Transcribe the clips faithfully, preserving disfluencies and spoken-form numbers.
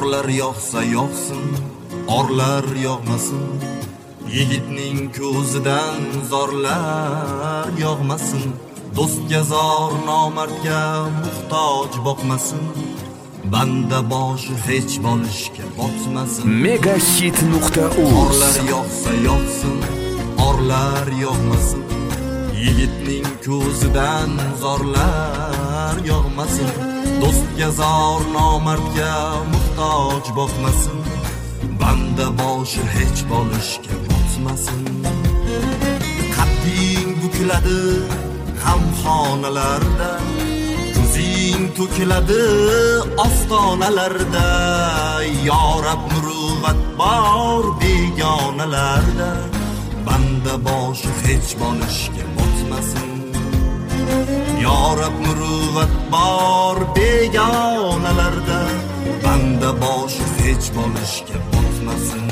qorlar yog'sa yog'sin, orlar yog'masin. Yigitning ko'zidan zorlar yog'masin. Do'stga zor, nomardga muhtoj boqmasin. Banda boshi hech bo'lishga botmasin. megahit nuqta uz. Qorlar yog'sa yog'sin, orlar yog'masin. Yigitning ko'zidan zorlar yog'masin. Do'stga zor, nomardga muhtoj boqmasin. Banda boshi hech bo'lishga botmasin. Qadding bukiladi hamxonalarda, ko'zing to'kiladi ostonalarda. Yorab muruvvat bor begonalarda, banda boshi hech bo'lishga botmasin. Yorab muruvvat bor begonalarda, banda boshi hech bo'lishga botmasin.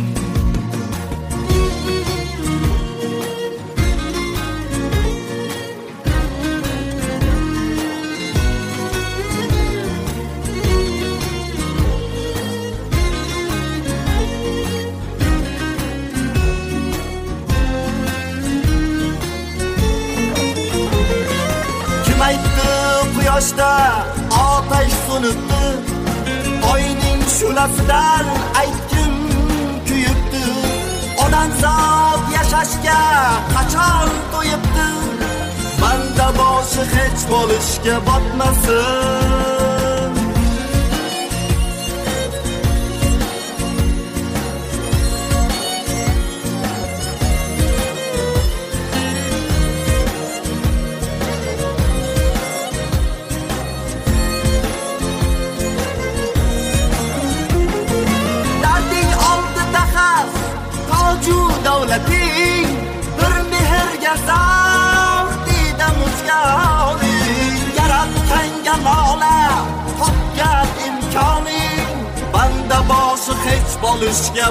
Aytdi quyoshda otash so'nibdi, oyning shulasidan aytkim kuyibdi. Odamzod yashashga qachon to'yibdi, banda boshi hech bo'lishga botmasin. Davlating bir mehrga zavq dida muzganing, yaratganga lola topgan imkoning, banda boshi hech bo'lishga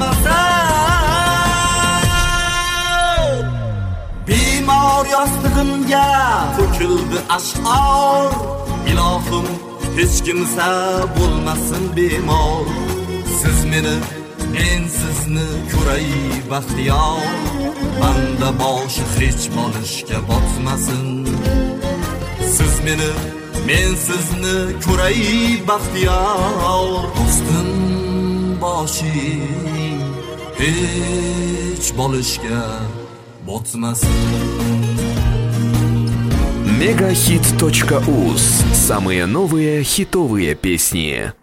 botmasin. Bemor yostig'imga to'kildi ash'or, ilohim hech kimsa bo'lmasin bemor. Siz meni, men sizni ko'ray baxtiyor, banda boshi hech bo'lishga botmasin. Siz meni, men sizni ko'ray baxtiyor, do'stim boshing hech bo'lishga botmasin. megahit точка уз. Самые новые хитовые песни.